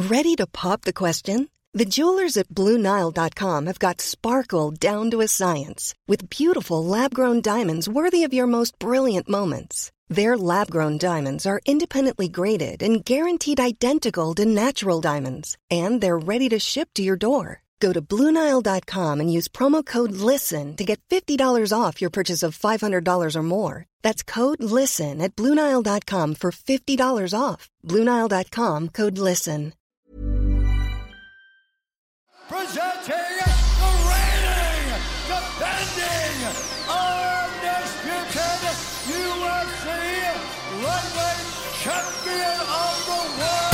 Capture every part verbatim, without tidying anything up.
Ready to pop the question? The jewelers at Blue Nile dot com have got sparkle down to a science with beautiful lab-grown diamonds worthy of your most brilliant moments. Their lab-grown diamonds are independently graded and guaranteed identical to natural diamonds, and they're ready to ship to your door. Go to Blue Nile dot com and use promo code LISTEN to get fifty dollars off your purchase of five hundred dollars or more. That's code LISTEN at Blue Nile dot com for fifty dollars off. Blue Nile dot com, code LISTEN. Presenting the reigning, defending, undisputed U F C lightweight champion of the world.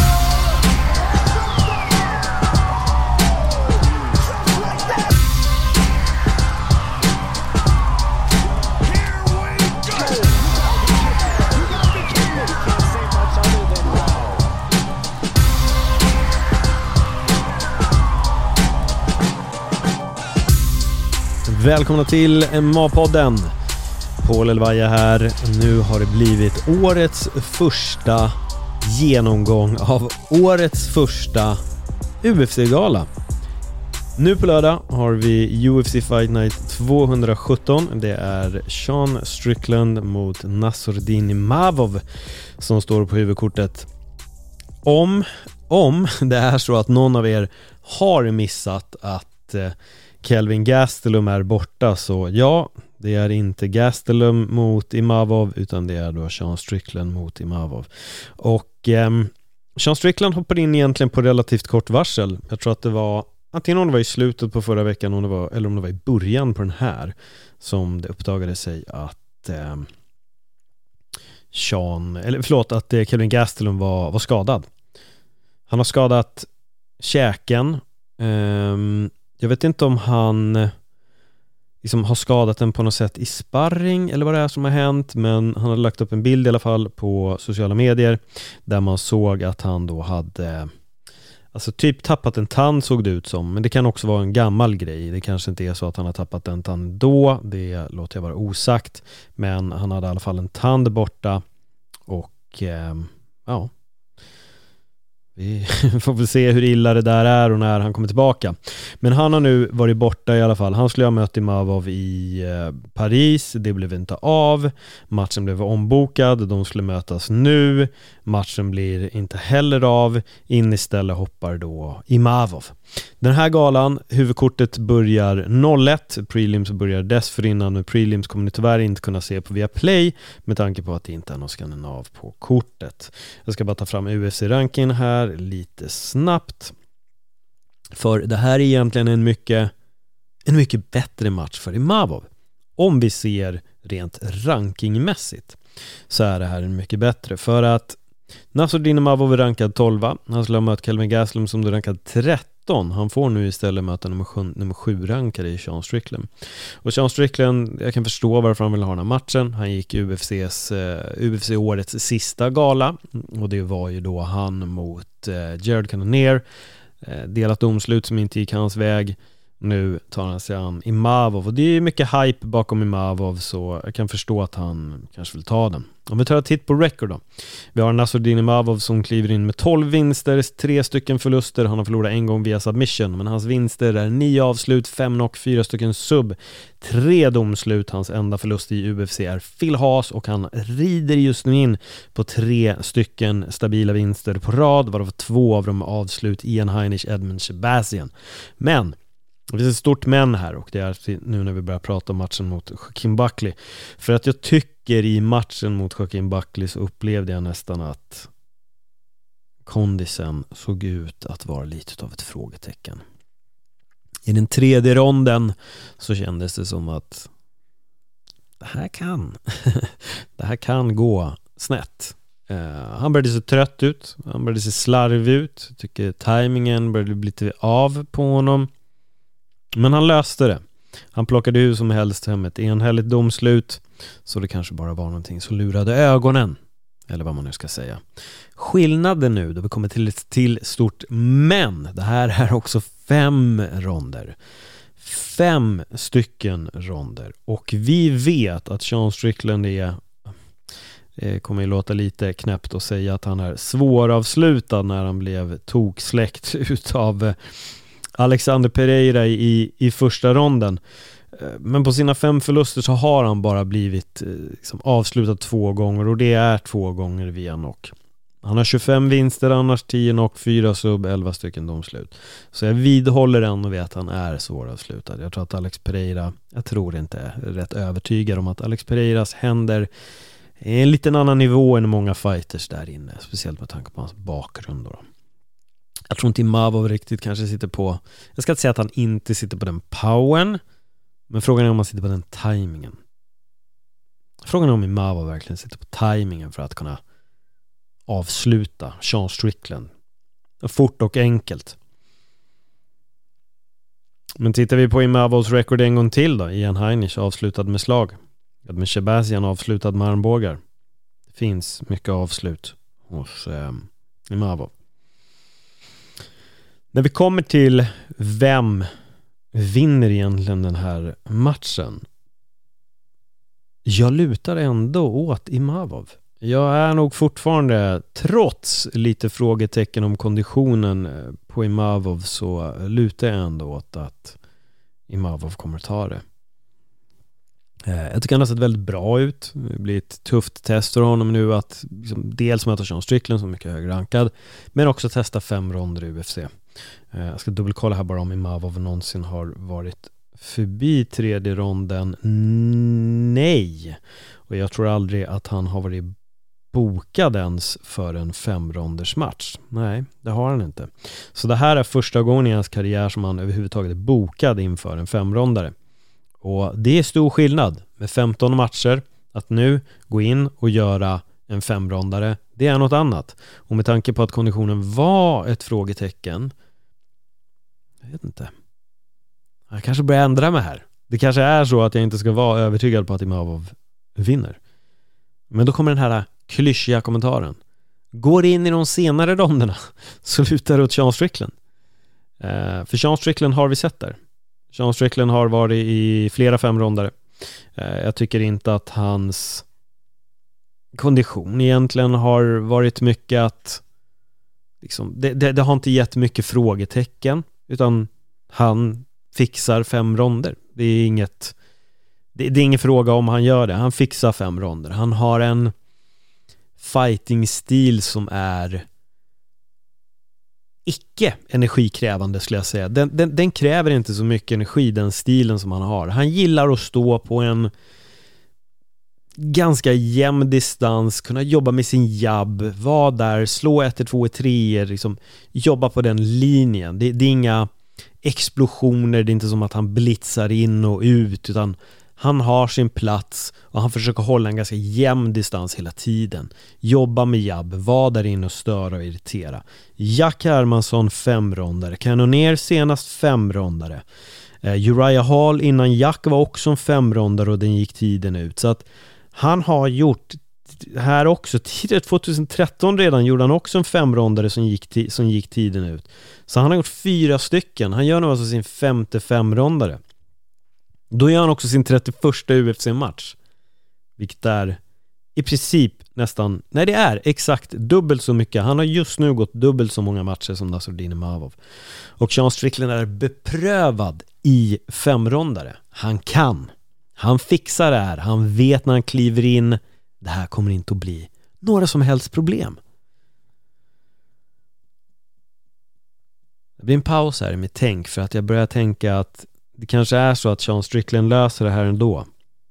Välkomna till M M A-podden. Paul Elvaya här. Nu har det blivit årets första genomgång av årets första U F C-gala. Nu på lördag har vi U F C Fight Night tvåhundrasjutton. Det är Sean Strickland mot Nassourdine Imavov som står på huvudkortet. Om, om det är så att någon av er har missat att eh, Kelvin Gastelum är borta, så ja, det är inte Gastelum mot Imavov utan det är då Sean Strickland mot Imavov. Och eh, Sean Strickland hoppade in egentligen på relativt kort varsel. Jag tror att det var antingen om det var i slutet på förra veckan om det var, eller om det var i början på den här som det uppdagade sig att eh, Sean, eller förlåt, att eh, Kelvin Gastelum var, var skadad. Han har skadat käken. Eh, Jag vet inte om han liksom har skadat den på något sätt i sparring eller vad det är som har hänt, men han har lagt upp en bild i alla fall på sociala medier där man såg att han då hade alltså typ tappat en tand, såg det ut som, men det kan också vara en gammal grej. Det kanske inte är så att han har tappat en tand då, det låter jag vara osagt, men han hade i alla fall en tand borta och eh, ja, vi får väl se hur illa det där är och när han kommer tillbaka. Men han har nu varit borta i alla fall. Han skulle ha mött Imavov i eh, Paris. Det blev inte av. Matchen blev ombokad. De skulle mötas nu. Matchen blir inte heller av. In istället hoppar då Imavov. Den här galan, huvudkortet börjar noll ett. Prelims börjar dessförinnan. Men prelims kommer ni tyvärr inte kunna se på Viaplay med tanke på att det inte är någon skandinav på kortet. Jag ska bara ta fram U F C-ranking här lite snabbt. För det här är egentligen en mycket, en mycket bättre match för Imavov. Om vi ser rent rankingmässigt så är det här en mycket bättre. För att Nassourdine Imavov är rankad tolv. Han skulle ha mött Kelvin Gastelum som är rankad tretton. Han får nu istället möta nummer sju, nummer sju rankade i Sean Strickland. Och Sean Strickland, jag kan förstå varför han vill ha den här matchen. Han gick U F C:s, uh, U F C-årets sista gala. Och det var ju då han mot uh, Jared Cannonier. Uh, delat domslut som inte gick hans väg. Nu tar han sig an Imavov. Och det är mycket hype bakom Imavov, så jag kan förstå att han kanske vill ta den. Om vi tar ett titt på record då. Vi har Nassourdine Imavov som kliver in med tolv vinster, tre stycken förluster. Han har förlorat en gång via submission, men hans vinster är nio avslut, fem knock, fyra stycken sub, tre domslut. Hans enda förlust i U F C är Phil Haas och han rider just nu in på tre stycken stabila vinster på rad, varav två av dem avslut Ian Heinisch, Edmund Shabazian. Men det finns ett stort men här, och det är nu när vi börjar prata om matchen mot Joaquin Buckley. För att jag tycker i matchen mot Joaquin Buckley så upplevde jag nästan att kondisen såg ut att vara lite av ett frågetecken. I den tredje ronden så kändes det som att det här kan det här kan gå snett. Uh, han började se trött ut, han började se slarvig ut. Jag tycker tajmingen började bli lite av på honom. Men han löste det. Han plockade hur som helst hem ett enhälligt domslut, så det kanske bara var någonting som lurade ögonen, eller vad man nu ska säga. Skillnaden nu då vi kommer till ett till stort men. Det här är också fem ronder. Fem stycken ronder. Och vi vet att Sean Strickland är Det kommer ju låta lite knäppt att säga att han är svåravslutad när han blev toksläckt utav Alexander Pereira i, i första ronden. Men på sina fem förluster så har han bara blivit liksom, avslutad två gånger, och det är två gånger via knock. Han har tjugofem vinster, annars tio knock, fyra sub, elva stycken domslut. Så jag vidhåller än och vet att han är svåravslutad. Jag tror att Alex Pereira, jag tror inte är rätt övertygad om att Alex Pereiras händer är en liten annan nivå än många fighters där inne, speciellt med tanke på hans bakgrund då. Jag tror inte Imavov riktigt kanske sitter på, jag ska inte säga att han inte sitter på den powern, men frågan är om han sitter på den timingen. Frågan är om Imavov verkligen sitter på timingen för att kunna avsluta Sean Strickland fort och enkelt. Men tittar vi på Imavovs rekord en gång till då, Ian Heinisch avslutad med slag, med Shabazian avslutad med armbågar. Det finns mycket avslut hos eh, Imavov. När vi kommer till vem vinner egentligen den här matchen, jag lutar ändå åt Imavov. Jag är nog fortfarande, trots lite frågetecken om konditionen på Imavov, så lutar jag ändå åt att Imavov kommer ta det. Jag tycker han har sett väldigt bra ut. Det blir ett tufft test för honom nu att liksom, dels möta Sean Strickland som är mycket högre rankad, men också testa fem ronder i U F C. Jag ska dubbelkolla här bara om Imavov någonsin har varit förbi tredje ronden. Nej. Och jag tror aldrig att han har varit bokad ens för en femronders match. Nej, det har han inte. Så det här är första gången i hans karriär som han överhuvudtaget är bokad inför en femrondare. Och det är stor skillnad med femton matcher att nu gå in och göra en femrondare. Det är något annat. Och med tanke på att konditionen var ett frågetecken, jag vet inte. Jag kanske börjar ändra mig här. Det kanske är så att jag inte ska vara övertygad på att Imavov vinner. Men då kommer den här klyschiga kommentaren. Går in i de senare ronderna så lutar det åt Sean Strickland. Eh, för Sean Strickland har vi sett där. Sean Strickland har varit i flera femrondare. Eh, jag tycker inte att hans kondition egentligen har varit mycket att liksom, det, det, det har inte gett mycket frågetecken, utan han fixar fem ronder. Det är inget det, det är ingen fråga om han gör det. Han fixar fem ronder. Han har en fighting-stil som är icke energikrävande, skulle jag säga. Den, den, den kräver inte så mycket energi, den stilen som han har. Han gillar att stå på en ganska jämn distans, kunna jobba med sin jabb, vara där, slå ett, två, tre, liksom jobba på den linjen. Det, det är inga explosioner, det är inte som att han blitzar in och ut, utan han har sin plats och han försöker hålla en ganska jämn distans hela tiden. Jobba med jabb, vara där inne och störa och irritera. Jack Hermansson femrondare, Cannonier senast femrondare. Uh, Uriah Hall innan Jack var också en femrondare och den gick tiden ut. Så att han har gjort här också, tidigt tjugohundratretton redan gjorde han också en femrondare som gick, ti- som gick tiden ut. Så han har gjort fyra stycken. Han gör nu alltså sin femte femrondare. Då gör han också sin trettioförsta U F C-match. Vilket är i princip nästan, nej det är exakt dubbelt så mycket. Han har just nu gått dubbelt så många matcher som Nasruddin Imavov. Och Sean Strickland är beprövad i femrondare. Han kan. Han fixar det här. Han vet när han kliver in. Det här kommer inte att bli några som helst problem. Det blir en paus här i mitt tänk, för att jag börjar tänka att det kanske är så att Sean Strickland löser det här ändå.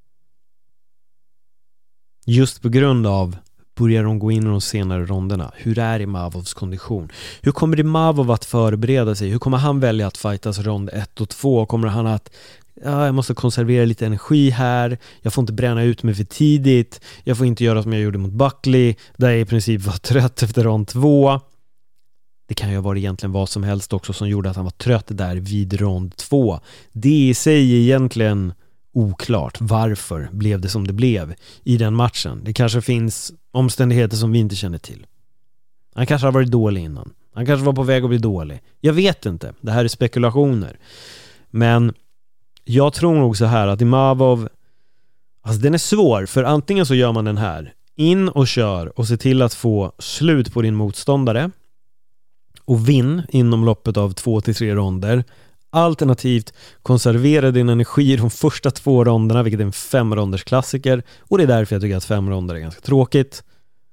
Just på grund av, börjar de gå in i de senare ronderna. Hur är Imavovs kondition? Hur kommer Imavov att förbereda sig? Hur kommer han välja att fightas rond ett och två? Kommer han att, ja, jag måste konservera lite energi här. Jag får inte bränna ut mig för tidigt. Jag får inte göra som jag gjorde mot Buckley, där jag i princip var trött efter rond två. Det kan ju ha varit egentligen vad som helst också som gjorde att han var trött där vid rond två. Det i sig är egentligen oklart. Varför blev det som det blev i den matchen? Det kanske finns omständigheter som vi inte känner till. Han kanske har varit dålig innan. Han kanske var på väg att bli dålig. Jag vet inte. Det här är spekulationer. Men jag tror nog så här att Imavov, alltså den är svår, för antingen så gör man den här In och kör och se till att få slut på din motståndare och vinn inom loppet av två till tre ronder. Alternativt konservera din energi de första två ronderna, vilket är en fem ronders klassiker, och det är därför jag tycker att fem ronder är ganska tråkigt,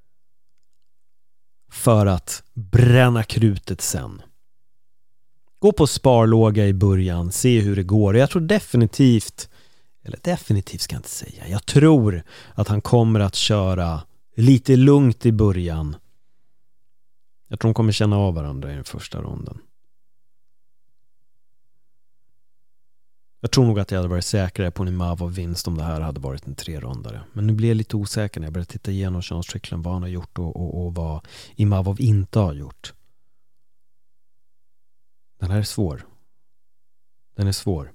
för att bränna krutet sen. Gå på sparlåga i början, se hur det går. Jag tror definitivt, eller definitivt ska jag inte säga, jag tror att han kommer att köra lite lugnt i början. Jag tror de kommer känna av varandra i den första ronden. Jag tror nog att jag hade varit säkrare på en Imavov-vinst om det här hade varit en tre-rondare. Men nu blir jag lite osäker när jag börjar titta igenom Sean Strickland, vad han har gjort och, och, och vad Imavov inte har gjort. Den här är svår. Den är svår.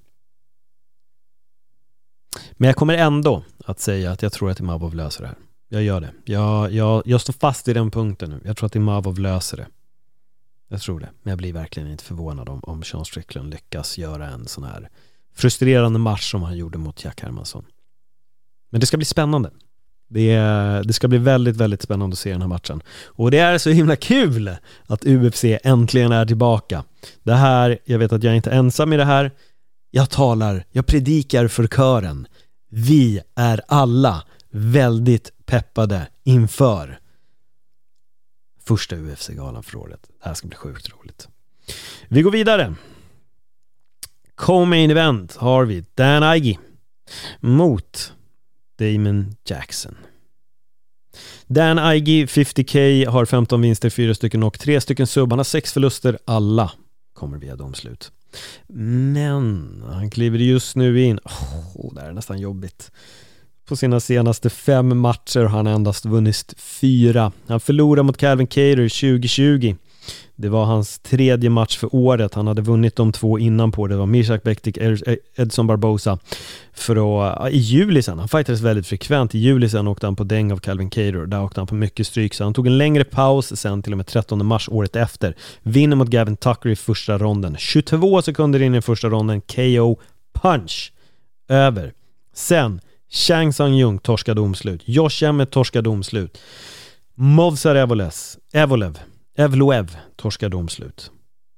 Men jag kommer ändå att säga att jag tror att Imavov löser det här. Jag gör det. Jag, jag, jag står fast i den punkten nu. Jag tror att Imavov löser det. Jag tror det. Men jag blir verkligen inte förvånad om, om Sean Strickland lyckas göra en sån här frustrerande match som han gjorde mot Jack Hermansson. Men det ska bli spännande. Det, det ska bli väldigt, väldigt spännande att se den här matchen. Och det är så himla kul att U F C äntligen är tillbaka. Det här, jag vet att jag är inte ensam i det här. Jag talar, jag predikar för kören. Vi är alla väldigt peppade inför första U F C-galan för året. Det här ska bli sjukt roligt. Vi går vidare. Co-main event har vi Dan Ige mot Damon Jackson. Dan Ige femtio K har femton vinster, fyra stycken och tre stycken sub. Han har sex förluster, alla kommer via domslut. Men han kliver just nu in. Oh, det är nästan jobbigt. På sina senaste fem matcher har han endast vunnit fyra. Han förlorade mot Calvin Kattar tjugo tjugo. Det var hans tredje match för året. Han hade vunnit de två innan på. Det var Mirzak Bektik, Edson Barbosa. För att, i juli sen, han fightades väldigt frekvent. I juli sen åkte han på däng av Calvin Kattar. Där åkte han på mycket stryk. Så han tog en längre paus sen till och med trettonde mars året efter. Vinner mot Gavin Tucker i första ronden. tjugotvå sekunder in i första ronden. K O punch. Över. Sen Chang Sang-Jung torska domslut. Josh Emmett torska domslut. Movsar Evoles, Evolev Evloev torska domslut.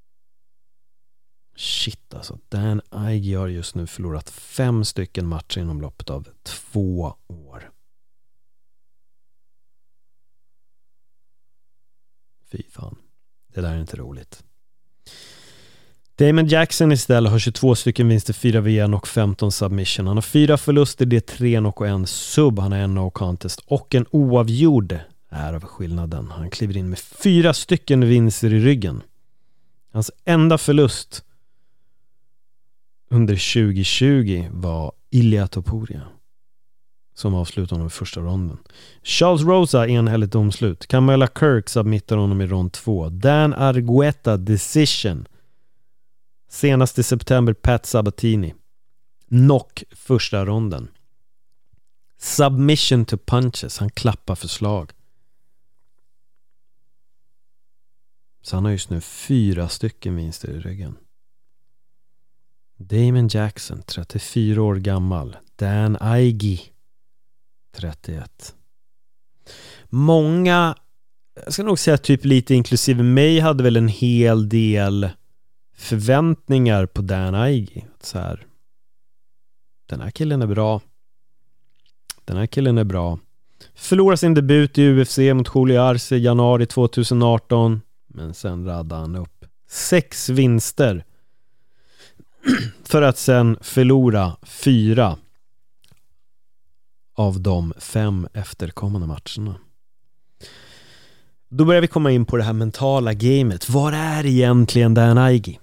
Shit alltså. Dan Ige har just nu förlorat fem stycken matcher inom loppet av två år. Fy fan. Det där är inte roligt. Damon Jackson istället har tjugotvå stycken vinster, fyra V N och femton submission. Han har fyra förluster, det är tre knock och en sub. Han har en no contest och en oavgjord är av skillnaden. Han kliver in med fyra stycken vinster i ryggen. Hans enda förlust under tjugo tjugo var Ilia Topuria som avslutade honom i första ronden. Charles Rosa enhälligt domslut. Kamala Kirk submittar honom i rond två. Dan Argueta decision. Senast i september Pat Sabatini. Knock första ronden. Submission to punches. Han klappar för slag. Så han har just nu fyra stycken vinster i ryggen. Damon Jackson, trettiofyra år gammal. Dan Ige, trettioett. Många, jag ska nog säga typ lite inklusive mig, hade väl en hel del förväntningar på Dan Ige. Så här, den här killen är bra. Den här killen är bra. Förlorar sin debut i U F C mot Julio Arce i januari tjugoarton. Men sen raddade han upp sex vinster för att sen förlora fyra av de fem efterkommande matcherna. Då börjar vi komma in på det här mentala gamet. Var är egentligen Dan Ige?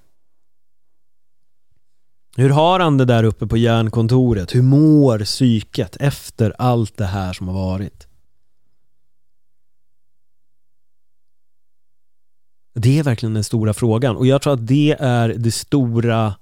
Hur har han det där uppe på järnkontoret? Hur mår psyket efter allt det här som har varit? Det är verkligen den stora frågan. Och jag tror att det är det stora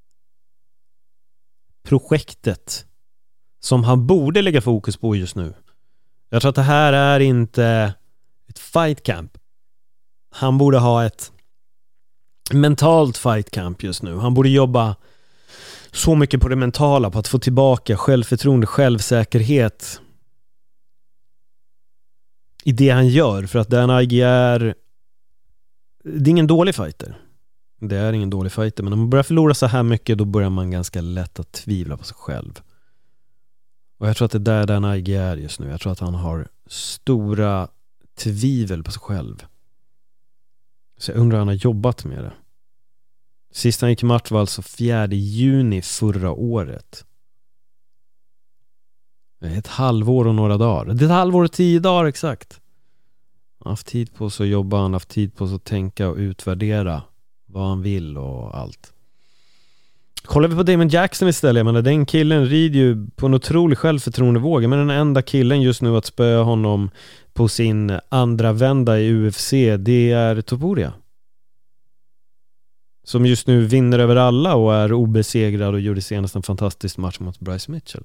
projektet som han borde lägga fokus på just nu. Jag tror att det här är inte ett fight camp. Han borde ha ett mentalt fight camp just nu. Han borde jobba så mycket på det mentala, på att få tillbaka självförtroende, självsäkerhet. i det han gör, för att Dan Ige är det är ingen dålig fighter. Det är ingen dålig fighter, men om man börjar förlora så här mycket, då börjar man ganska lätt att tvivla på sig själv. Och jag tror att det är där Dan Ige är just nu. Jag tror att han har stora tvivel på sig själv. Så jag undrar om han har jobbat med det. Sist han gick i match var alltså fjärde juni förra året. Det är ett halvår och några dagar. Det är ett halvår och tio dagar exakt. Han har haft tid på sig att jobba, han har haft tid på sig att tänka och utvärdera vad han vill och allt. Kollar vi på Damon Jackson istället, jag menar, den killen rider ju på en otrolig självförtroendevåg, men den enda killen just nu att spöa honom på sin andra vända i U F C, det är Topuria. Som just nu vinner över alla och är obesegrad och gjorde senast en fantastisk match mot Bryce Mitchell.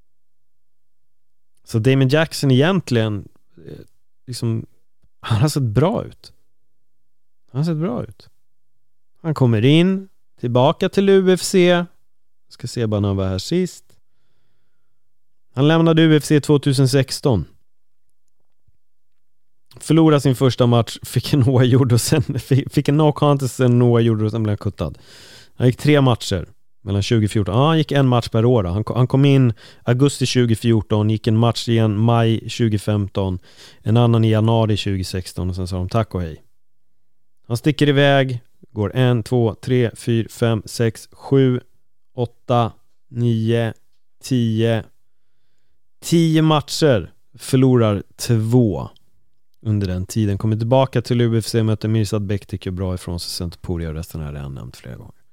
Så Damon Jackson egentligen liksom, han har sett bra ut. Han har sett bra ut. Han kommer in tillbaka till U F C. Ska se bara när han var här sist. Han lämnade U F C tjugohundrasexton. Förlorade sin första match, fick en oavgjord och sen fick en no contest, sen en oavgjord och sen blev han kuttad. Han gick tre matcher mellan tjugo fjorton. Ja, han gick en match per år. Han, han kom in augusti tjugo fjorton, gick en match igen maj tjugo femton, en annan i januari tjugo sexton och sen sa de tack och hej. Han sticker iväg, går en, två, tre, fyra, fem, sex, sju, åtta, nio, tio tio matcher, förlorar två under den tiden. Kommer tillbaka till U F C, möter Mirsad Bektik, är bra ifrån sig, sen Topuria och resten har jag nämnt flera gånger.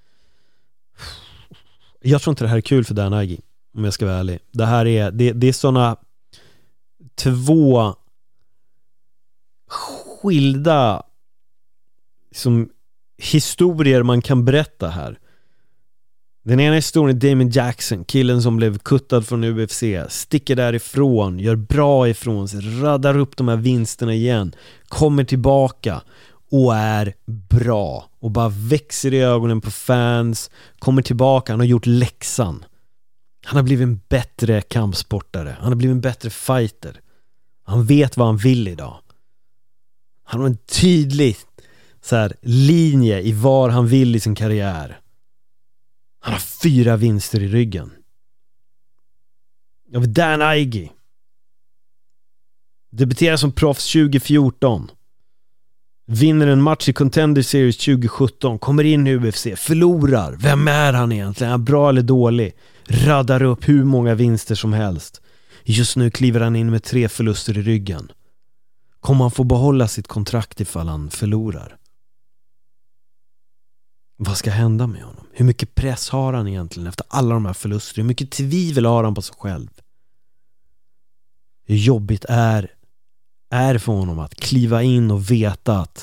Jag tror inte det här är kul för Dan Ige, om jag ska vara ärlig. Det här är, det, det är såna två skilda som historier man kan berätta här. Den ena historien är Damon Jackson, killen som blev kuttad från U F C, sticker därifrån, gör bra ifrån sig, raddar upp de här vinsterna igen, kommer tillbaka och är bra och bara växer i ögonen på fans, kommer tillbaka, han har gjort läxan. Han har blivit en bättre kampsportare, han har blivit en bättre fighter. Han vet vad han vill idag. Han har en tydlig så här, linje i var han vill i sin karriär. Han har fyra vinster i ryggen. Jag vet Dan Ige. Debuterar som proffs tjugo fjorton. Vinner en match i Contender Series tjugo sjutton. Kommer in i U F C. Förlorar. Vem är han egentligen? Är han bra eller dålig? Raddar upp hur många vinster som helst. Just nu kliver han in med tre förluster i ryggen. Kommer han få behålla sitt kontrakt ifall han förlorar? Vad ska hända med honom? Hur mycket press har han egentligen efter alla de här förlusterna? Hur mycket tvivel har han på sig själv? Hur jobbigt är, är för honom att kliva in och veta att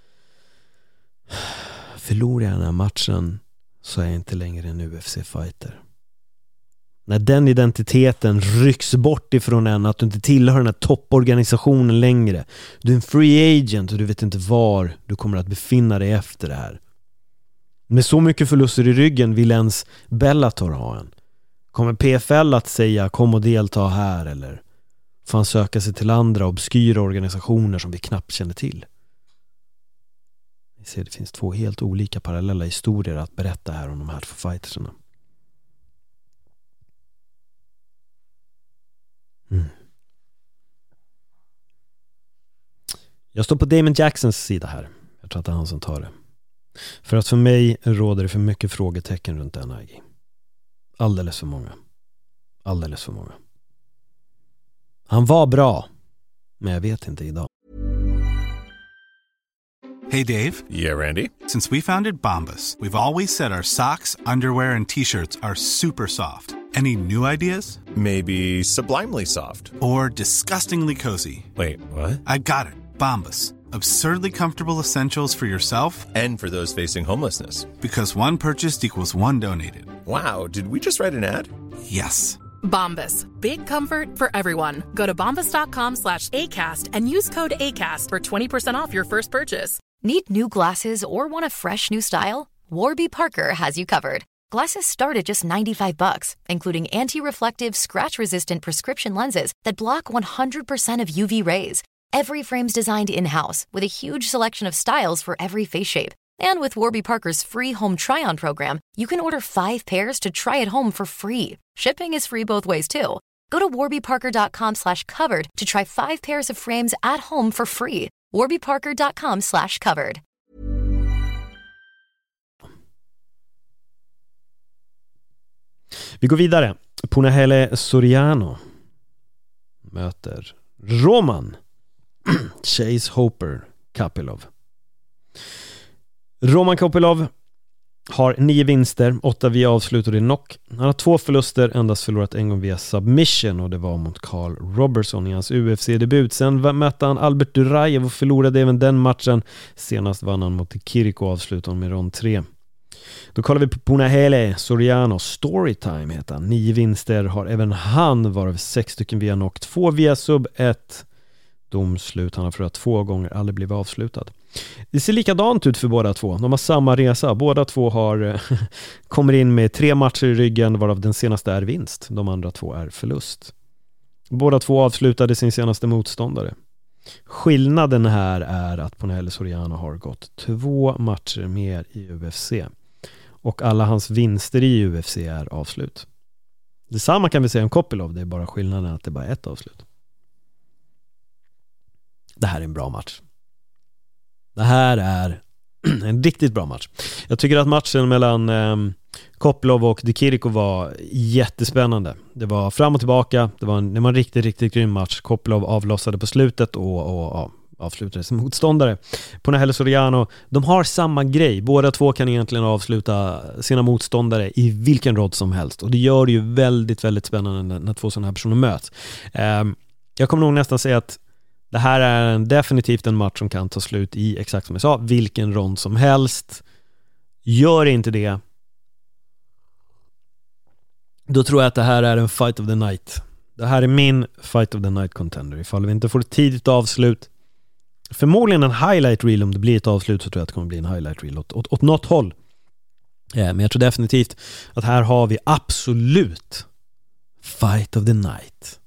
förlorar jag den här matchen så är jag inte längre en U F C-fighter. När den identiteten rycks bort ifrån en, att du inte tillhör den här topporganisationen längre. Du är en free agent och du vet inte var du kommer att befinna dig efter det här. Med så mycket förluster i ryggen vill ens Bellator ha en. Kommer P F L att säga kom och delta här, eller får han söka sig till andra obskyra organisationer som vi knappt känner till? Vi ser, det finns två helt olika parallella historier att berätta här om de här två fightersarna. Mm. Jag står på Damon Jacksons sida här. Jag tror att det är han som tar det. För att för mig råder det för mycket frågetecken runt Dan Ige. Alldeles för många. Alldeles för många. Han var bra, men jag vet inte idag. Hey Dave. Yeah, Randy. Since we founded Bombas, we've always said our socks, underwear and t-shirts are super soft. Any new ideas? Maybe sublimely soft. Or disgustingly cozy. Wait, what? I got it. Bombas. Absurdly comfortable essentials for yourself and for those facing homelessness. Because one purchased equals one donated. Wow, did we just write an ad? Yes. Bombas. Big comfort for everyone. Go to bombas.com slash ACAST and use code ACAST for twenty percent off your first purchase. Need new glasses or want a fresh new style? Warby Parker has you covered. Glasses start at just ninety-five bucks, including anti-reflective, scratch-resistant prescription lenses that block one hundred percent of U V rays. Every frame's designed in-house with a huge selection of styles for every face shape. And with Warby Parker's free home try-on program, you can order five pairs to try at home for free. Shipping is free both ways, too. Go to warbyparker.com slash covered to try five pairs of frames at home for free. warbyparker.com slash covered. Vi går vidare. Punahele Soriano möter Roman Chase Hooper Kopylov. Roman Kopylov har nio vinster, åtta via avslut och det är knock. Han har två förluster, endast förlorat en gång via submission och det var mot Carl Robertson i hans U F C-debut. Sen mötte han Albert Duraev och förlorade även den matchen. Senast vann han mot Kiriko och avslutade med rond tre. Då kollar vi på Punahele Soriano. Storytime heter han. Nio vinster har även han, varav sex stycken via knock, två via sub, ett domslut. Han har förlorat två gånger, aldrig blivit avslutad. Det ser likadant ut för båda två. De har samma resa. Båda två har kommer in med tre matcher i ryggen, varav den senaste är vinst. De andra två är förlust. Båda två avslutade sin senaste motståndare. Skillnaden här är att Punahele Soriano har gått två matcher mer i U F C. Och alla hans vinster i U F C är avslut. Detsamma kan vi säga om Kopylov. Det är bara skillnaden att det bara är ett avslut. Det här är en bra match. Det här är en riktigt bra match. Jag tycker att matchen mellan eh, Kopylov och De Kiriko var jättespännande. Det var fram och tillbaka. Det var en, det var en riktigt, riktigt grym match. Kopylov avlossade på slutet och, och ja, avslutade sin motståndare. Punahele Soriano, de har samma grej. Båda två kan egentligen avsluta sina motståndare i vilken rodd som helst. Och det gör det ju väldigt, väldigt spännande när, när två sådana här personer möts. Eh, jag kommer nog nästan säga att det här är en, definitivt en match som kan ta slut i, exakt som jag sa, vilken rond som helst. Gör inte det, då tror jag att det här är en fight of the night. Det här är min fight of the night contender. Ifall vi inte får ett tidigt avslut, förmodligen en highlight reel. Om det blir ett avslut så tror jag att det kommer bli en highlight reel åt, åt, åt något håll. Ja, men jag tror definitivt att här har vi absolut fight of the night.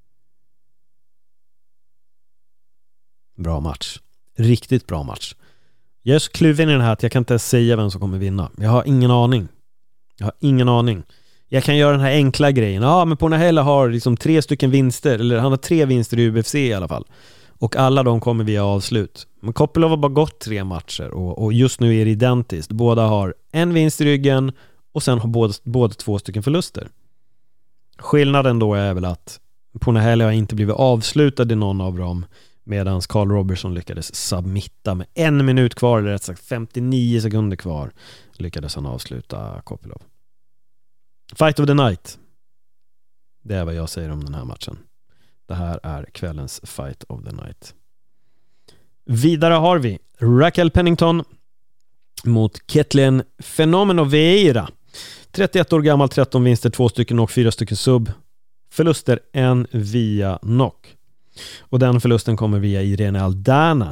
Bra match. Riktigt bra match. Jag är så kluven i den här att jag kan inte säga vem som kommer vinna. Jag har ingen aning. Jag har ingen aning. Jag kan göra den här enkla grejen. Ja, men Punahele har liksom tre stycken vinster. Eller han har tre vinster i U F C i alla fall. Och alla de kommer via avslut. Men Kopylov har bara gått tre matcher. Och, och just nu är det identiskt. Båda har en vinst i ryggen. Och sen har båda, båda två stycken förluster. Skillnaden då är väl att Punahele har inte blivit avslutad i någon av dem. Medan Carl Robertson lyckades submitta med en minut kvar, eller rätt sagt femtionio sekunder kvar, lyckades han avsluta Kopylov. Fight of the night. Det är vad jag säger om den här matchen. Det här är kvällens fight of the night. Vidare har vi Raquel Pennington mot Ketlen Fenomeno Vieira. trettioett år gammal, tretton vinster, två stycken och fyra stycken sub. Förluster, en via knock. Och den förlusten kommer via Irene Aldana.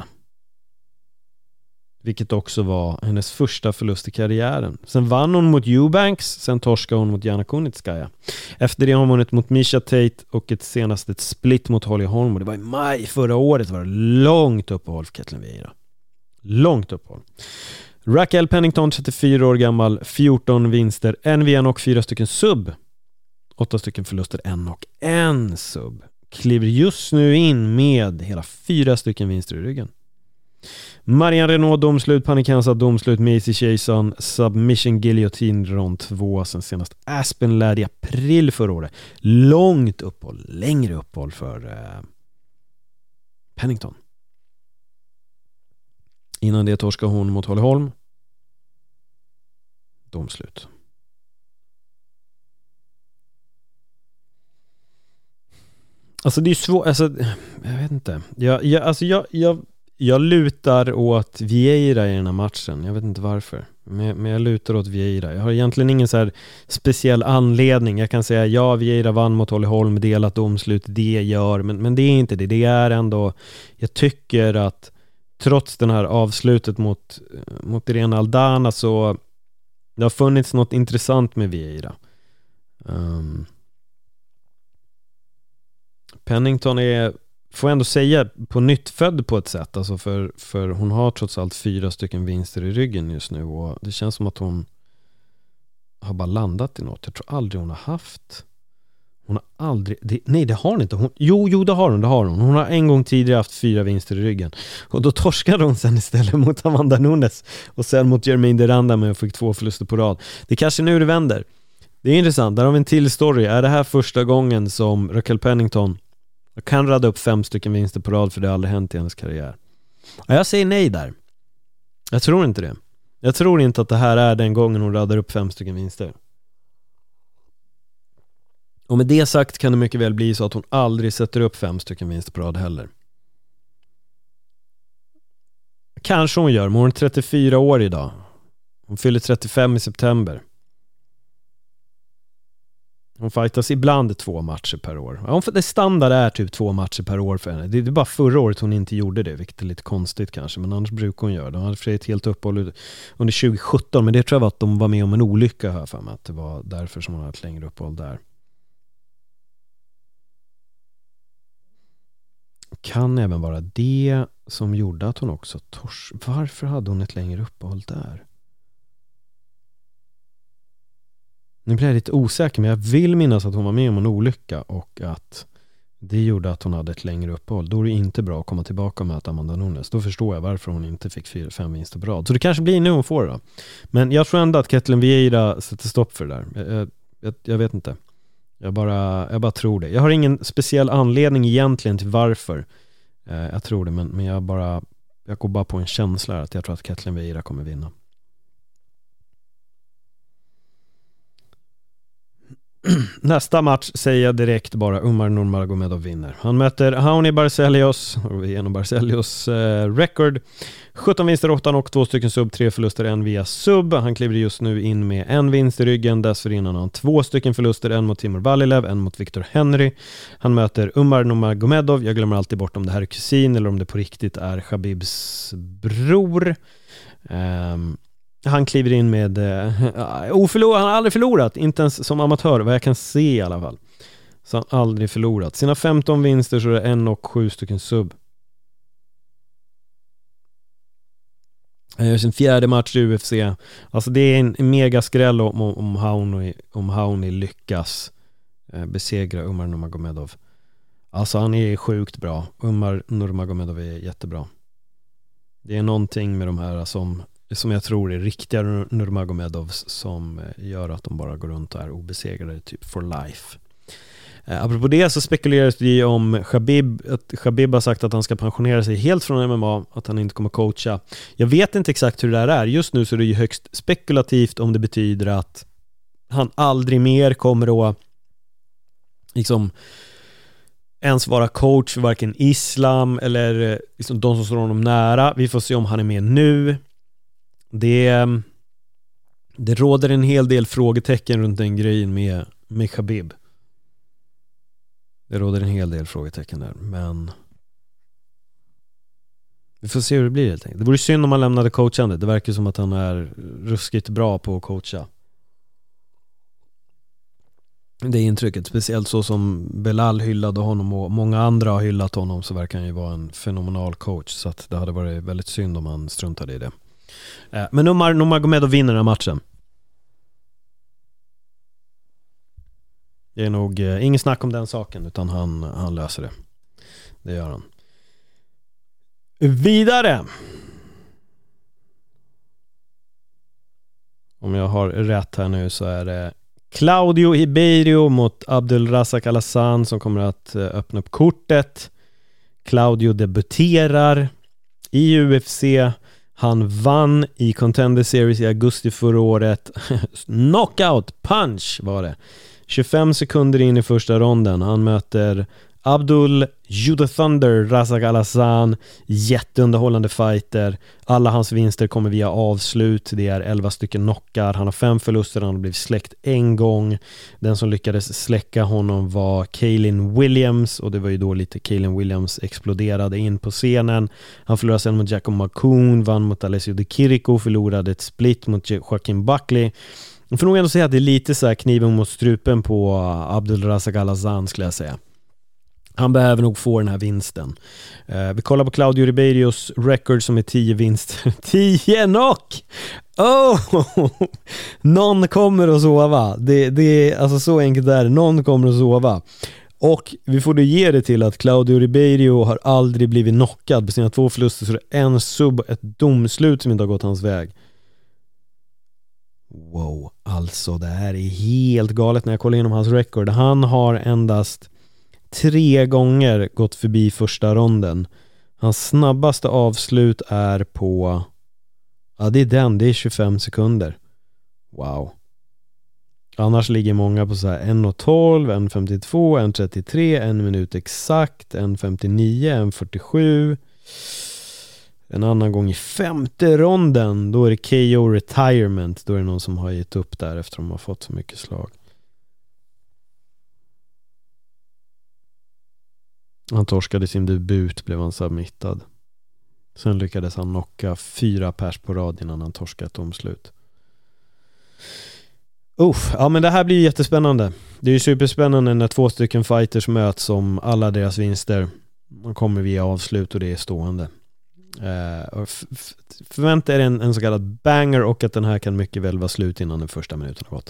Vilket också var hennes första förlust i karriären. Sen vann hon mot Eubanks, sen torskade hon mot Jana Kunitskaya. Efter det har hon vunnit mot Misha Tate och ett senast ett split mot Holly Holm. Och det var i maj förra året, var det långt uppehåll för Ketlen Vieira. Långt uppehåll. Raquel Pennington, trettiofyra år gammal, fjorton vinster, en via och fyra stycken sub. åtta stycken förluster, en och en sub. Kliver just nu in med hela fyra stycken vinster i ryggen. Marianne Renaud domslut, Panikansa domslut, Macy Jason submission guillotine rond två, sen senast Aspen Ladd i april förra året. Långt uppehåll, längre uppehåll för eh, Pennington. Innan det torskade hon mot Holly Holm. Domslut. Alltså det är svårt, alltså, jag vet inte. Jag, jag, alltså jag, jag, jag lutar åt Vieira i den här matchen. Jag vet inte varför. Men, men jag lutar åt Vieira. Jag har egentligen ingen så här speciell anledning. Jag kan säga ja, Vieira vann mot Holly Holm, delat domslut, det gör. Men, men det är inte det. Det är ändå, jag tycker att trots den här avslutet mot, mot Irene Aldana så Det har funnits något intressant med Vieira. Um, Pennington är, får jag ändå säga, på nytt född på ett sätt. Alltså för, för hon har trots allt fyra stycken vinster i ryggen just nu. Och det känns som att hon har bara landat i något. Jag tror aldrig hon har haft... Hon har aldrig... Det, nej, det har hon inte. Hon, jo, jo, det har hon. Det har hon. Hon har en gång tidigare haft fyra vinster i ryggen. Och då torskade hon sen istället mot Amanda Nunes. Och sen mot Germaine de Randa med och fick två förluster på rad. Det kanske nu det vänder. Det är intressant. Där har vi en till story. Är det här första gången som Raquel Pennington kan rada upp fem stycken vinster på rad, för det har aldrig hänt i hennes karriär? Ja, jag säger nej där. Jag tror inte det. Jag tror inte att det här är den gången hon radar upp fem stycken vinster. Och med det sagt kan det mycket väl bli så att hon aldrig sätter upp fem stycken vinster på rad heller. Kanske hon gör, men hon är trettiofyra år idag. Hon fyller trettiofem i september. Hon fightas ibland två matcher per år. Ja, det standard är typ två matcher per år för henne. Det är bara förra året hon inte gjorde det, vilket är lite konstigt kanske. Men annars brukar hon göra det. Hon hade för ett helt uppehåll under tjugo sjutton. Men det tror jag var att de var med om en olycka här för mig. Att det var därför som hon hade ett längre uppehåll där. Kan även vara det som gjorde att hon också tors... Varför hade hon ett längre uppehåll där? Nu blir jag lite osäker, men jag vill minnas att hon var med om en olycka och att det gjorde att hon hade ett längre uppehåll. Då är det inte bra att komma tillbaka med att Amanda Nunes. Då förstår jag varför hon inte fick fyra, fem vinster på rad. Så det kanske blir nu hon får det. Men jag tror ändå att Ketlen Vieira sätter stopp för det där. Jag, jag, jag vet inte. Jag bara, jag bara tror det. Jag har ingen speciell anledning egentligen till varför eh, jag tror det. Men, men jag bara jag går bara på en känsla att jag tror att Ketlen Vieira kommer vinna. Nästa match säger jag direkt bara Umar Nurmagomedov vinner. Han möter Raoni Barcelius och vi genom Barcelius eh, record sjutton vinster, åtta och två stycken sub, tre förluster, en via sub. Han kliver just nu in med en vinst i ryggen. Dessförinnan har han två stycken förluster, en mot Timur Valilev, en mot Victor Henry. Han möter Umar Nurmagomedov. Jag glömmer alltid bort om det här är kusin eller om det på riktigt är Khabibs bror. Um, Han kliver in med uh, oförlorad, han har aldrig förlorat, inte ens som amatör, vad jag kan se i alla fall. Så han har aldrig förlorat. Sina femton vinster så är det en och sju stycken sub. Han gör sin fjärde match i U F C. Alltså det är en mega skräll om, om Raoni om Raoni lyckas eh, besegra Umar Nurmagomedov. Alltså han är sjukt bra. Umar Nurmagomedov är jättebra. Det är någonting med de här som som jag tror är riktiga Nurmagomedovs som gör att de bara går runt och är obesegrade typ for life. Eh, apropå det så spekuleras det om Khabib, att Khabib har sagt att han ska pensionera sig helt från M M A, att han inte kommer coacha. Jag vet inte exakt hur det där är. Just nu så är det ju högst spekulativt om det betyder att han aldrig mer kommer att liksom ens vara coach för varken Islam eller liksom de som står honom nära. Vi får se om han är med nu. Det, det råder en hel del frågetecken runt den grejen med, med Khabib. Det råder en hel del frågetecken där, men vi får se hur det blir helt enkelt. Det vore synd om han lämnade coachandet. Det verkar som att han är ruskigt bra på att coacha. Det är intrycket, speciellt så som Belal hyllade honom och många andra har hyllat honom, så verkar han ju vara en fenomenal coach, så att det hade varit väldigt synd om han struntade i det. Men Umar Nurmagomedov vinner den här matchen. Det är nog eh, ingen snack om den saken, utan han, han löser det. Det gör han. Vidare. Om jag har rätt här nu så är det Claudio Ribeiro mot Abdulrazak Al-Hassan som kommer att eh, öppna upp kortet. Claudio debuterar i U F C. Han vann i Contender Series i augusti förra året. Knockout punch var det. tjugofem sekunder in i första ronden. Han möter Abdul Judo Thunder, Razak Al-Hassan, jätteunderhållande fighter. Alla hans vinster kommer via avslut. Det är elva stycken knockar. Han har fem förluster, han har blivit släckt en gång. Den som lyckades släcka honom var Kaylin Williams, och det var ju då lite Kaylin Williams exploderade in på scenen. Han förlorade sen mot Jacob Macoun, vann mot Alessio De Chirico, förlorade ett split mot Joaquin Buckley. Jag får nog ändå säga att det är lite så här kniven mot strupen på Abdulrazak Al-Hassan, skulle jag säga. Han behöver nog få den här vinsten. Uh, vi kollar på Claudio Ribeirios record som är tio vinster. tio knock! Oh! Någon kommer att sova. Det, det är alltså så enkelt där. Någon kommer att sova. Och vi får då ge det till att Claudio Ribeiro har aldrig blivit knockad på sina två förluster. Så det är en sub, ett domslut som inte har gått hans väg. Wow, alltså det här är helt galet när jag kollar igenom hans record. Han har endast tre gånger gått förbi första ronden. Hans snabbaste avslut är på, ja det är den, det är tjugofem sekunder. Wow. Annars ligger många på så här en tolv, en femtiotvå, en trettiotre, en minut exakt, en femtionio, en fyrtiosju. En annan gång i femte ronden, då är det K O retirement. Då är det någon som har gett upp där efter att de har fått så mycket slag. Han torskade sin debut, blev han submittad. Sen lyckades han knocka fyra pers på rad innan han torskade ett domslut. Uff, ja men det här blir jättespännande. Det är ju superspännande när två stycken fighters möts om alla deras vinster. Man kommer via avslut och det är stående. Uh, f- f- förvänta er en, en så kallad banger, och att den här kan mycket väl vara slut innan den första minuten har gått.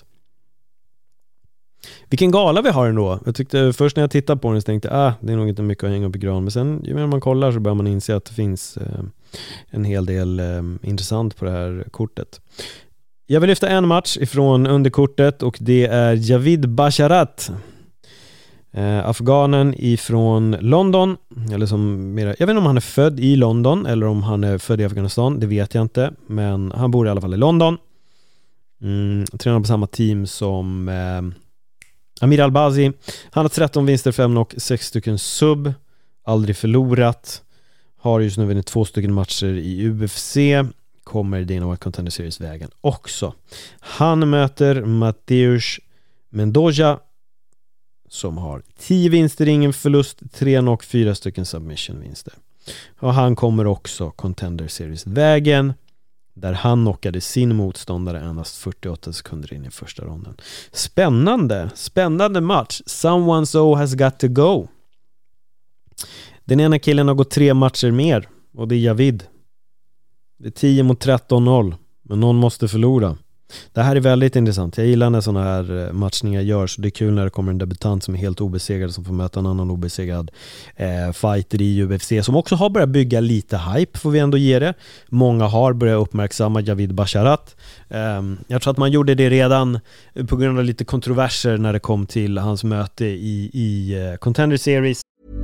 Vilken gala vi har ändå. Jag tyckte först när jag tittade på den så tänkte jag, ah, det är nog inte mycket att hänga upp i gran. Men sen ju mer man kollar så börjar man inse att det finns eh, en hel del eh, intressant på det här kortet. Jag vill lyfta en match ifrån underkortet, och det är Javid Basharat. Eh, afghanen ifrån London, eller som mera, jag vet inte om han är född i London eller om han är född i Afghanistan, det vet jag inte, men han bor i alla fall i London. Mm, tränar på samma team som eh, Amir Albazi. Han har tretton vinster, fem och sex stycken sub, aldrig förlorat, har just nu vunnit två stycken matcher i U F C, kommer Dana White Contender Series vägen också. Han möter Mateusz Mendoza som har tio vinster, ingen förlust, tre och fyra stycken submission-vinster. Och han kommer också Contender Series-vägen, där han knockade sin motståndare endast fyrtioåtta sekunder in i första ronden. Spännande, spännande match. Someone so has got to go. Den ena killen har gått tre matcher mer, och det är Javid. Det är tio mot tretton noll, men någon måste förlora. Det här är väldigt intressant. Jag gillar när sådana här matchningar görs. Det är kul när det kommer en debutant som är helt obesegrad, som får möta en annan obesegrad eh, fighter i U F C, som också har börjat bygga lite hype, får vi ändå ge det. Många har börjat uppmärksamma Javid Basharat. Eh, jag tror att man gjorde det redan på grund av lite kontroverser när det kom till hans möte i, i uh, Contender Series.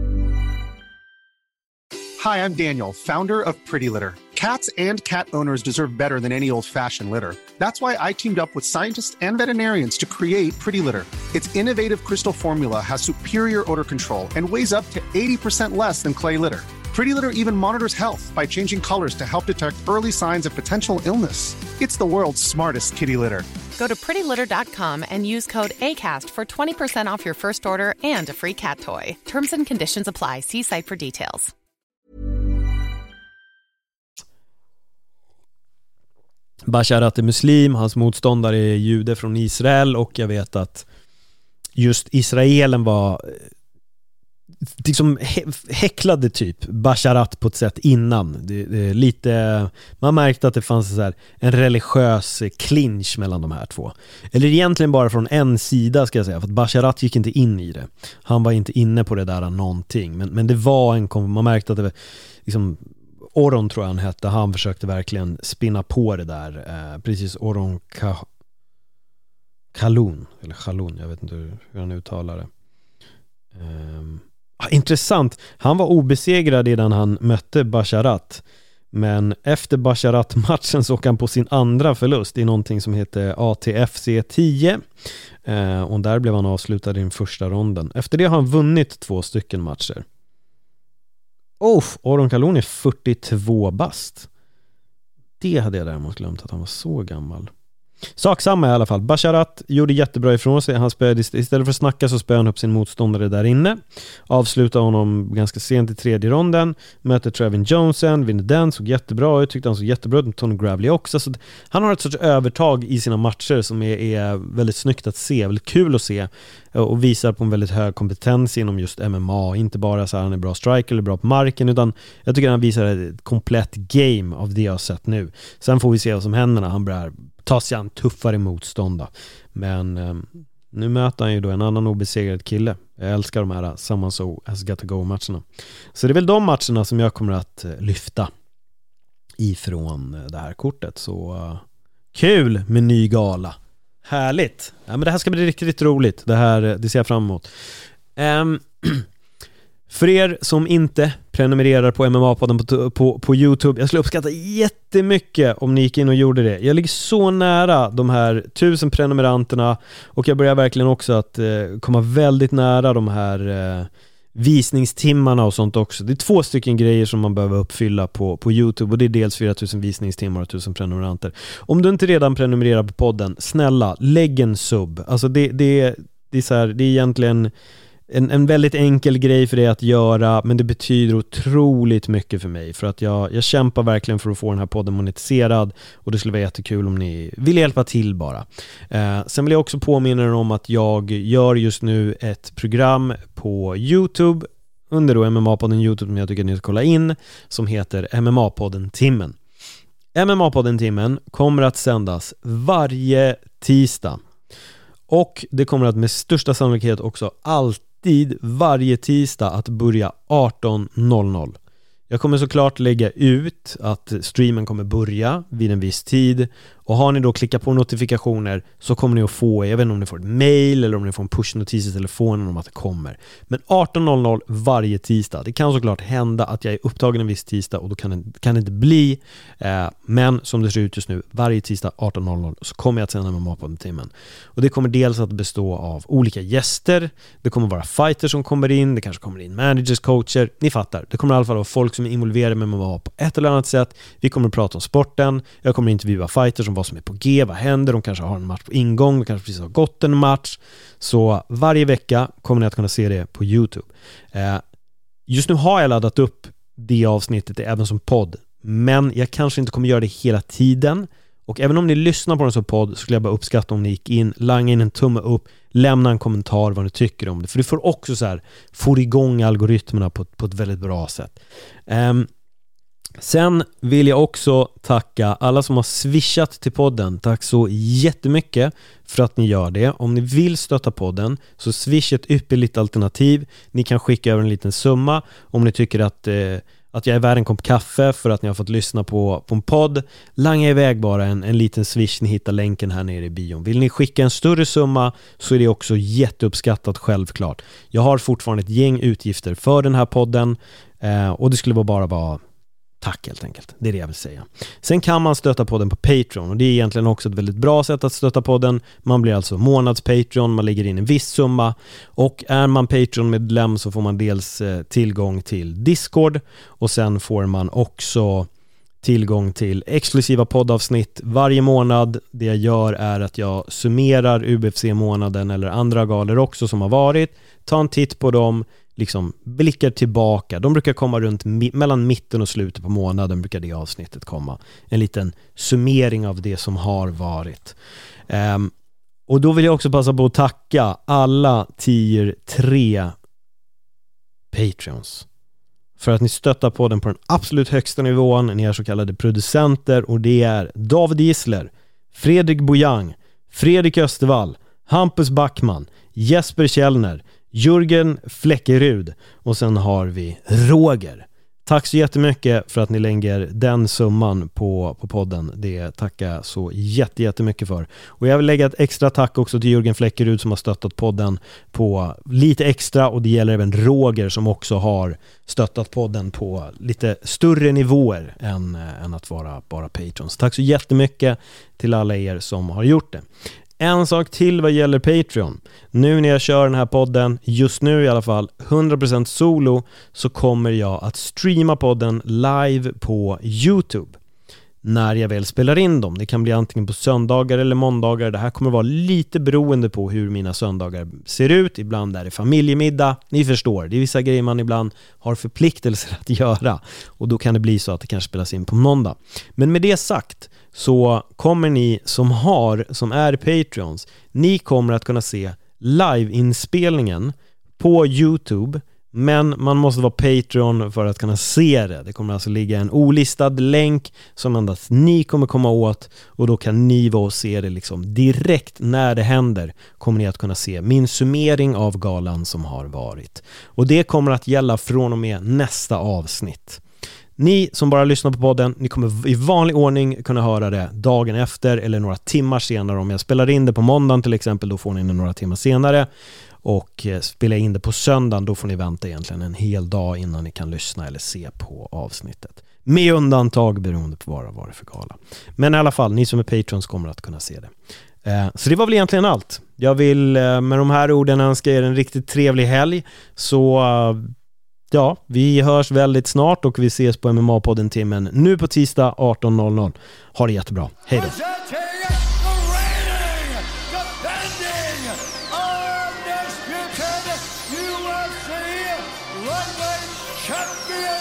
Hi, I'm Daniel, founder of Pretty Litter. Cats and cat owners deserve better than any old-fashioned litter. That's why I teamed up with scientists and veterinarians to create Pretty Litter. Its innovative crystal formula has superior odor control and weighs up to eighty percent less than clay litter. Pretty Litter even monitors health by changing colors to help detect early signs of potential illness. It's the world's smartest kitty litter. Go to pretty litter dot com and use code ACAST for twenty percent off your first order and a free cat toy. Terms and conditions apply. See site for details. Basharat är muslim, hans motståndare är jude från Israel, och jag vet att just Israelen var liksom häcklade typ Basharat på ett sätt innan. Det, det lite, man märkte att det fanns så här en religiös clinch mellan de här två. Eller egentligen bara från en sida, ska jag säga, för att Basharat gick inte in i det. Han var inte inne på det där någonting, men, men det var en, man märkte att det var liksom, Oron tror jag han hette, han försökte verkligen spinna på det där. Eh, precis, Oron Ka- Kalun, eller Kalun, jag vet inte hur, hur han uttalar det. Eh, ah, intressant, han var obesegrad innan han mötte Basharat. Men efter Basharat-matchen så åkte han på sin andra förlust i någonting som heter A T F C tio. Eh, och där blev han avslutad i den första ronden. Efter det har han vunnit två stycken matcher. Oh, Aron Kalon är fyrtiotvå bast. Det hade jag däremot glömt att han var så gammal. Sak samma i alla fall. Basharat gjorde jättebra ifrån sig. Han spelade, istället för att snacka så spelade han upp sin motståndare där inne. Avslutade honom ganska sent i tredje ronden. Möter Trevin Jonesen, vinner den, såg jättebra ut. Tyckte han såg jättebra ut med Tony Gravely också. Så han har ett sorts övertag i sina matcher som är, är väldigt snyggt att se. Väldigt kul att se. Och visar på en väldigt hög kompetens inom just M M A. Inte bara så här han är bra striker eller bra på marken, utan jag tycker han visar ett komplett game av det jag har sett nu. Sen får vi se vad som händer när han börjar ta sig an tuffare motstånd. Men eh, nu möter han ju då en annan obesegrad kille. Jag älskar de här Someone So Has Got To Go-matcherna. Så det är väl de matcherna som jag kommer att eh, lyfta ifrån det här kortet. Så uh, kul med ny gala. Härligt. Ja, men det här ska bli riktigt, riktigt roligt. Det här det ser jag fram emot. Um, för er som inte prenumererar på M M A-podden på, på, på YouTube, jag skulle uppskatta jättemycket om ni gick in och gjorde det. Jag ligger så nära de här tusen prenumeranterna och jag börjar verkligen också att eh, komma väldigt nära de här eh, visningstimmarna och sånt också. Det är två stycken grejer som man behöver uppfylla på, på YouTube, och det är dels fyra tusen visningstimmar och tusen prenumeranter. Om du inte redan prenumererar på podden, snälla, lägg en sub. Alltså det, det, det är så här, det är egentligen en, en väldigt enkel grej för dig att göra, men det betyder otroligt mycket för mig, för att jag, jag kämpar verkligen för att få den här podden monetiserad, och det skulle vara jättekul om ni vill hjälpa till bara. Eh, sen vill jag också påminna er om att jag gör just nu ett program på YouTube under då M M A-podden YouTube som jag tycker ni ska kolla in, som heter M M A-podden-timmen. M M A-podden-timmen kommer att sändas varje tisdag, och det kommer att med största sannolikhet också alltid varje tisdag att börja arton noll noll. Jag kommer såklart lägga ut att streamen kommer börja vid en viss tid, och har ni då klickat på notifikationer så kommer ni att få, jag vet inte om ni får ett mail eller om ni får en push-notis i telefonen om att det kommer. Men arton noll noll varje tisdag. Det kan såklart hända att jag är upptagen en viss tisdag och då kan det, kan det inte bli. Eh, men som det ser ut just nu, varje tisdag arton noll noll så kommer jag att sända M M A på den timmen. Och det kommer dels att bestå av olika gäster. Det kommer vara fighters som kommer in. Det kanske kommer in managers, coacher. Ni fattar. Det kommer i alla fall vara folk som är involverade med M M A på ett eller annat sätt. Vi kommer att prata om sporten. Jag kommer att intervjua fighters om vad som är på G, vad händer, de kanske har en match på ingång, de kanske precis har gått en match. Så varje vecka kommer ni att kunna se det på YouTube. Eh, just nu har jag laddat upp det avsnittet även som podd, men jag kanske inte kommer göra det hela tiden. Och även om ni lyssnar på den som podd så skulle jag bara uppskatta om ni gick in, langa in en tumme upp, lämna en kommentar vad ni tycker om det. För det får också så här, får igång algoritmerna på, på ett väldigt bra sätt. Um, Sen vill jag också tacka alla som har swishat till podden. Tack så jättemycket för att ni gör det. Om ni vill stötta podden så swish ett ypperligt alternativ. Ni kan skicka över en liten summa om ni tycker att, eh, att jag är värd en kopp kaffe för att ni har fått lyssna på, på en podd. Langa iväg bara en, en liten swish. Ni hittar länken här nere i bion. Vill ni skicka en större summa så är det också jätteuppskattat, självklart. Jag har fortfarande ett gäng utgifter för den här podden eh, och det skulle bara vara tack helt enkelt. Det är det jag vill säga. Sen kan man stötta podden på Patreon, och det är egentligen också ett väldigt bra sätt att stötta podden. Man blir alltså månads Patreon, man lägger in en viss summa, och är man Patreon-medlem så får man dels eh, tillgång till Discord, och sen får man också tillgång till exklusiva poddavsnitt varje månad. Det jag gör är att jag summerar U B F C-månaden eller andra galor också som har varit. Ta en titt på dem, liksom blickar tillbaka. De brukar komma runt mi- mellan mitten och slutet på månaden brukar det avsnittet komma. En liten summering av det som har varit. Um, och då vill jag också passa på att tacka alla tier tre Patreons för att ni stöttar på den på den absolut högsta nivån. Ni är så kallade producenter, och det är David Isler, Fredrik Bojang, Fredrik Östervall, Hampus Backman, Jesper Källner, Jörgen Fläckerud, och sen har vi Roger. Tack så jättemycket för att ni lägger den summan på, på podden. Det tackar jag så jätte, jättemycket för. Och jag vill lägga ett extra tack också till Jörgen Fläckerud som har stöttat podden på lite extra, och det gäller även Roger som också har stöttat podden på lite större nivåer än, än att vara bara patrons. Tack så jättemycket till alla er som har gjort det. En sak till vad gäller Patreon. Nu när jag kör den här podden, just nu i alla fall, hundra procent solo, så kommer jag att streama podden live på YouTube. När jag väl spelar in dem. Det kan bli antingen på söndagar eller måndagar. Det här kommer vara lite beroende på hur mina söndagar ser ut. Ibland är det familjemiddag. Ni förstår, det är vissa grejer man ibland har förpliktelser att göra. Och då kan det bli så att det kanske spelas in på måndag. Men med det sagt så kommer ni som har, som är Patreons, ni kommer att kunna se liveinspelningen på YouTube. Men man måste vara Patreon för att kunna se det. Det kommer alltså ligga en olistad länk som endast ni kommer komma åt. Och då kan ni vara och se det liksom direkt när det händer. Kommer ni att kunna se min summering av galan som har varit. Och det kommer att gälla från och med nästa avsnitt. Ni som bara lyssnar på podden, ni kommer i vanlig ordning kunna höra det dagen efter eller några timmar senare. Om jag spelar in det på måndagen till exempel, då får ni det några timmar senare. Och spelar in det på söndagen, då får ni vänta egentligen en hel dag innan ni kan lyssna eller se på avsnittet. Med undantag beroende på vad det var för gala. Men i alla fall, ni som är Patrons kommer att kunna se det. Så det var väl egentligen allt. Jag vill med de här orden önska er en riktigt trevlig helg. Så ja, vi hörs väldigt snart och vi ses på M M A-podden-timmen nu på tisdag arton noll noll. Ha det jättebra. Hej då! U F C lightweight champion